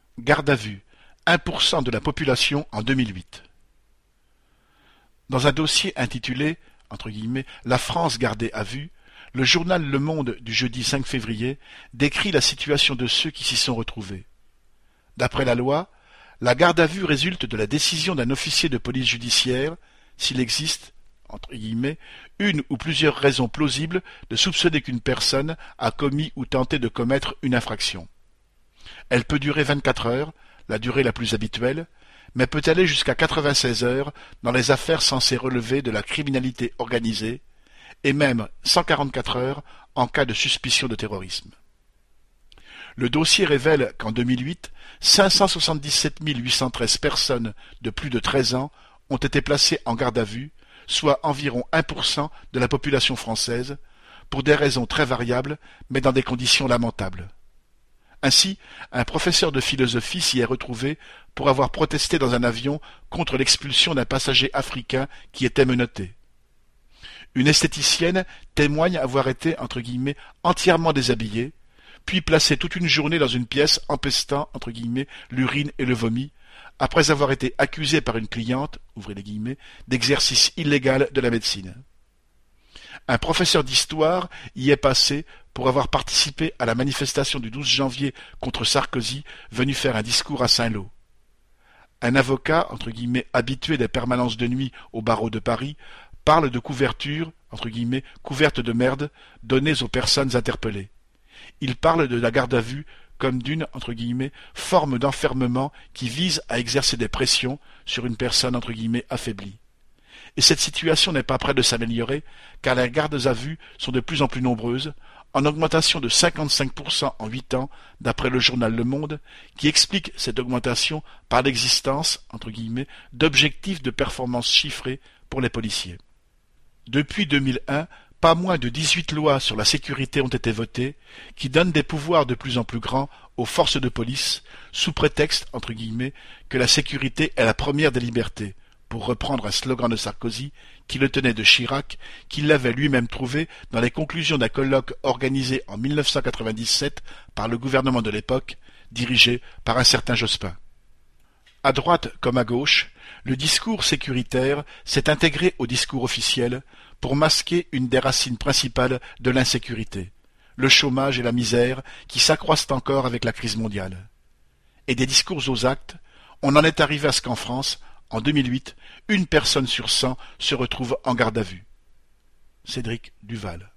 Garde à vue, 1% de la population en 2008. Dans un dossier intitulé « La France gardée à vue », le journal Le Monde du jeudi 5 février décrit la situation de ceux qui s'y sont retrouvés. D'après la loi, la garde à vue résulte de la décision d'un officier de police judiciaire, s'il existe, une ou plusieurs raisons plausibles de soupçonner qu'une personne a commis ou tenté de commettre une infraction. Elle peut durer 24 heures, la durée la plus habituelle, mais peut aller jusqu'à 96 heures dans les affaires censées relever de la criminalité organisée, et même 144 heures en cas de suspicion de terrorisme. Le dossier révèle qu'en 2008, 577 813 personnes de plus de 13 ans ont été placées en garde à vue, soit environ 1% de la population française, pour des raisons très variables, mais dans des conditions lamentables. Ainsi, un professeur de philosophie s'y est retrouvé pour avoir protesté dans un avion contre l'expulsion d'un passager africain qui était menotté. Une esthéticienne témoigne avoir été « entièrement déshabillée », puis placée toute une journée dans une pièce empestant « l'urine et le vomi », après avoir été accusée par une cliente « d'exercice illégal de la médecine ». Un professeur d'histoire y est passé pour avoir participé à la manifestation du 12 janvier contre Sarkozy venu faire un discours à Saint-Lô. Un avocat « habitué des permanences de nuit au barreau de Paris » parle de couvertures « couvertes de merde » données aux personnes interpellées. Il parle de la garde à vue comme d'une « forme d'enfermement qui vise à exercer des pressions sur une personne « affaiblie ». Et cette situation n'est pas près de s'améliorer, car les gardes à vue sont de plus en plus nombreuses, en augmentation de 55% en 8 ans, d'après le journal Le Monde, qui explique cette augmentation par l'existence « d'objectifs de performance chiffrés pour les policiers ». Depuis 2001, pas moins de 18 lois sur la sécurité ont été votées, qui donnent des pouvoirs de plus en plus grands aux forces de police, sous prétexte que la sécurité est la première des libertés, pour reprendre un slogan de Sarkozy, qui le tenait de Chirac, qu'il l'avait lui-même trouvé dans les conclusions d'un colloque organisé en 1997 par le gouvernement de l'époque, dirigé par un certain Jospin. À droite comme à gauche, le discours sécuritaire s'est intégré au discours officiel pour masquer une des racines principales de l'insécurité, le chômage et la misère qui s'accroissent encore avec la crise mondiale. Et des discours aux actes, on en est arrivé à ce qu'en France, en 2008, une personne sur 100 se retrouve en garde à vue. Cédric Duval.